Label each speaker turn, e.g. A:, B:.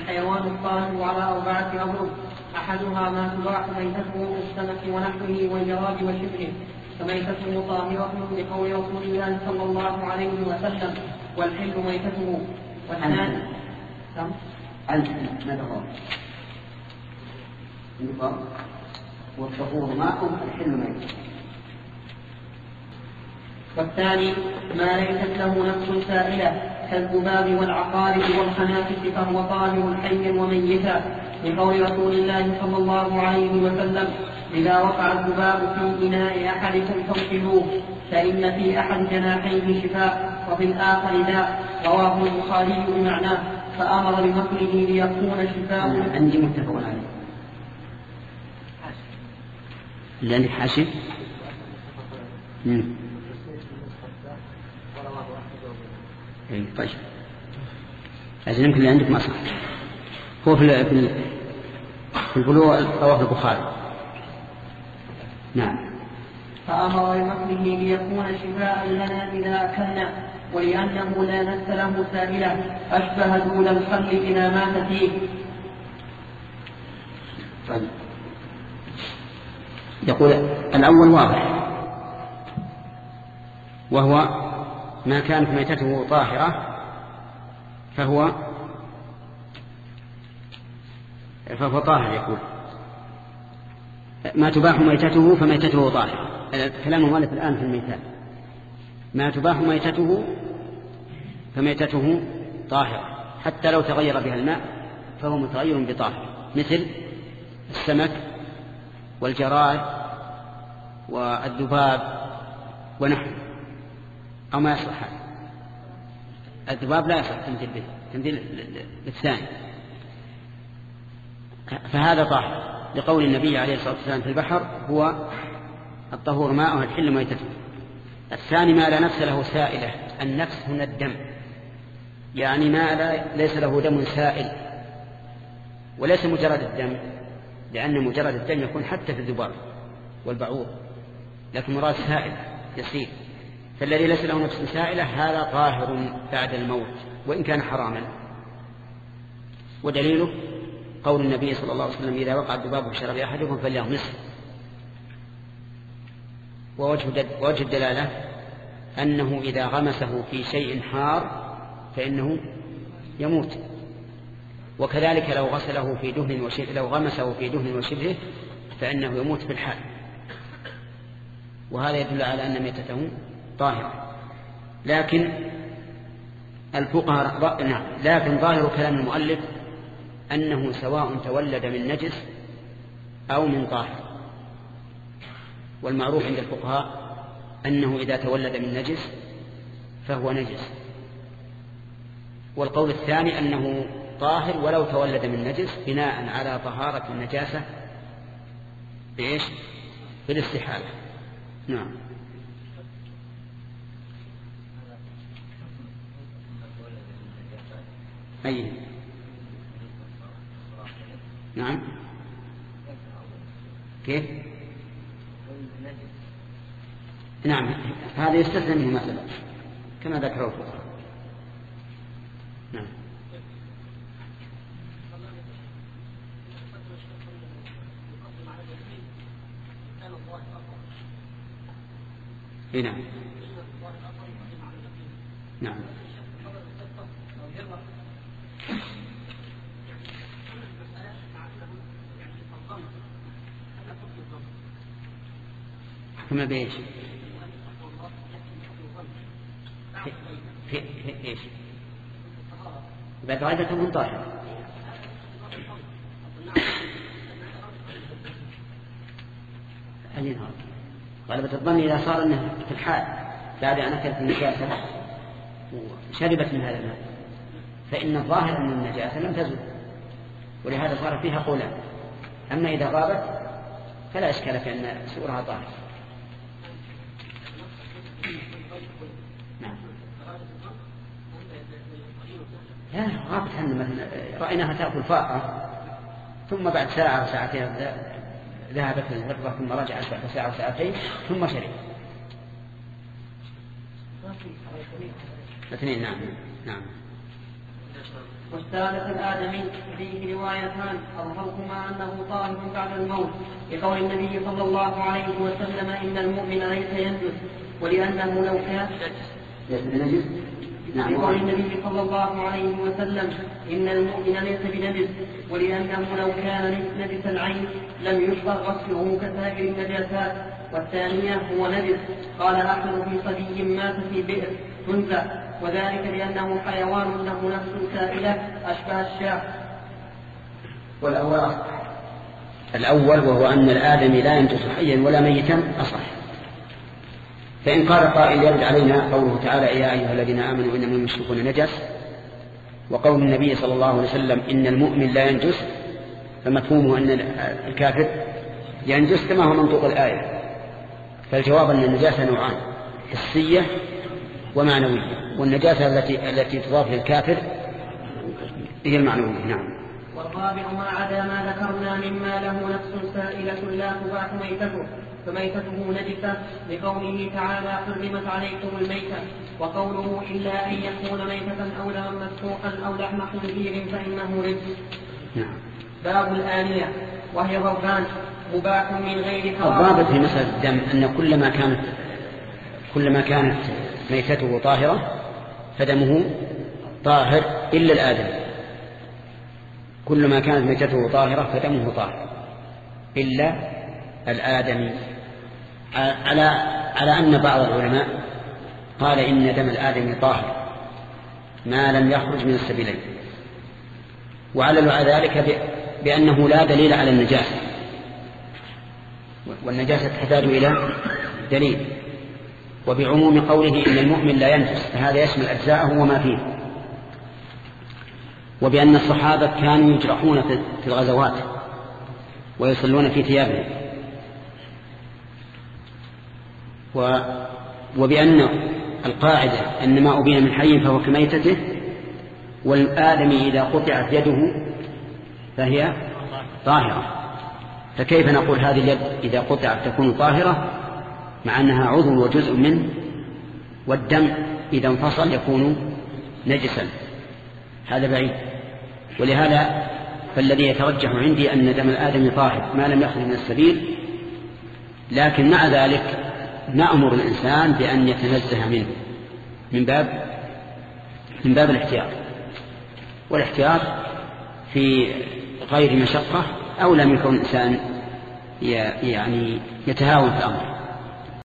A: الحيوان الطاهر على 4 أمور: أحدها ما تباح ميتته كالسمك ونحوه والجراد وشبهه فميتته طاهرة لقول رسول الله صلى الله عليه وسلم: والحل ميتته. والثاني
B: والطهور ماء الحل ميتته.
A: والثاني ما ليست له نفس سائلة كالذباب والعقارب والخنافس فهو طاهر حيا وميتا لقول رسول الله صلى الله عليه وسلم: إذا وقع الذباب في إناء أحدكم فاغسلوه فإن في أحد جناحيه شفاء وفي الآخر داء. رواه البخاري بمعناه فأمر بمثله ليكون شفاء.
B: عندي متفق عليه. لأنك حاشي طيب لازم يمكن اللي عندك ما صح. هو في البلوغ رواه البخاري. نعم.
A: فأمر بمثله ليكون شفاء لنا إذا أكلنا ولأنه لا نفس له سائلة أشبه دول الخل إذا مات فيه.
B: طيب. يقول الأول واضح وهو ما كانت ميتته طاهرة فهو طاهر. يقول ما تباح ميتته فميتته طاهرة. كلام المؤلف الآن في الميتات ما تباح ميتته فميتته طاهرة حتى لو تغير بها الماء فهو متغير بطاهر مثل السمك والجراد والذباب ونحن أو ما يصلح هذا. الذباب لا يصلح تمثيل بالثاني فهذا طاهر لقول النبي عليه الصلاة والسلام في البحر: هو الطهور ماءه الحل ميتته. الثاني ما لا نفس له سائلة. النفس هنا الدم، يعني ما ليس له دم سائل وليس مجرد الدم، لأن مجرد الدم يكون حتى في الذباب والبعوض، لكن مراد سائل يسير. فالذي ليس له نفس سائلة هذا طاهر بعد الموت وإن كان حراما. ودليله قول النبي صلى الله عليه وسلم: إذا وقع الذباب في شراب أحدكم فليغمسه. ووجه الدلالة أنه إذا غمسه في شيء حار فإنه يموت، وكذلك لو غسله في دهن وشبهه، لو غمسه في دهن وشبهه فإنه يموت في الحال. وهذا يدل على أن ميتته طاهرة. لكن الفقهاء لكن ظاهر كلام المؤلف أنه سواء تولد من نجس أو من طاهر، والمعروف عند الفقهاء أنه إذا تولد من نجس فهو نجس. والقول الثاني أنه طاهر ولو تولد من نجس بناء على طهارة النجاسة بإيش؟ بالاستحالة. نعم. أي نعم. كيف؟ نعم هذا يستثنى منه مثلا كما ذكره الفقهاء. نعم. نعم. نعم. كما بإيش؟ في إيش؟ بعد غيبة من طاهر. غلبة الظن إذا صار أنه في الحال بعد أن أكلت النجاسة وشربت من هذا الماء فإن الظاهر أن النجاسة لم تزل، ولهذا صار فيها قولان. أما إذا غابت فلا إشكال في أن سؤرها طاهر. نعم. لا غابت مثلا رأيناها تأكل فاقة ثم بعد ساعة وساعتين ذهبت الهرة ثم رجعت بعد ساعة وساعتين ثم شرب. اثنين. نعم. نعم.
A: والثالث الآدمي فيه روايتان أظهرهما أنه طاهر بعد الموت لقول النبي صلى الله عليه وسلم إن المؤمن ليس ينجس ولأنه لو كان لقول النبي صلى الله عليه وسلم إن المؤمن ليس بنجس ولأنه لو كان نجس العين لم يشرع غسله كسائر النجاسات. والثانية هو نجس قال أحمد في صبي مات في بئر تنزع وذلك لأنه حيوان له نفس سائلة أشبه الشاة.
B: الأول وهو أن الآدمي لا ينجس حيا ولا ميتا أصح. فإن قال قائل يرد علينا قوله تعالى يا أيها الذين آمنوا إنما المشركون نجس وقول النبي صلى الله عليه وسلم إن المؤمن لا ينجس فمفهومه أن الكافر ينجس كما هو منطوق الآية. فالجواب أن النجاسة نوعان حسية ومعنوية والنجاسة التي تضاف للكافر هي المعنوية. نعم.
A: والرابع ما عدا ما ذكرنا مما له نفس سائلة لا تباح ميتته فميتته نجسة لقوله تعالى حرمت عليكم الميتة وقوله إلا أن يكون ميتة أو دما مسفوحا أو لحم خنزير فإنه رجس. باب الآنية وهي ضربان مباح من غير حرام.
B: الضابط في مسألة الدم أن كلما كانت ميتته طاهرة فدمه طاهر إلا الآدم. كلما كانت ميتته طاهرة فدمه طاهر إلا الآدمي على أن بعض العلماء قال إن دم الآدمي طاهر ما لم يخرج من السبيلين وعلل ذلك بأنه لا دليل على النجاسة والنجاسة تحتاج إلى دليل وبعموم قوله إن المؤمن لا ينجس فهذا يشمل أجزاءه وما فيه وبأن الصحابة كانوا يجرحون في الغزوات ويصلون في ثيابهم وبأن القاعدة أن ما أبين من حي فهو كميتته والآدمي إذا قطعت يده فهي طاهرة. فكيف نقول هذه اليد إذا قطعت تكون طاهرة مع أنها عضو وجزء منه والدم إذا انفصل يكون نجسا؟ هذا بعيد. ولهذا فالذي يترجح عندي أن دم الآدمي طاهر ما لم يخرج من السبيل لكن مع ذلك نأمر الإنسان بأن يتنزه منه من باب الاحتياط والاحتياط في غير مشقة أو لم يكن الإنسان يعني يتهاون في الأمر.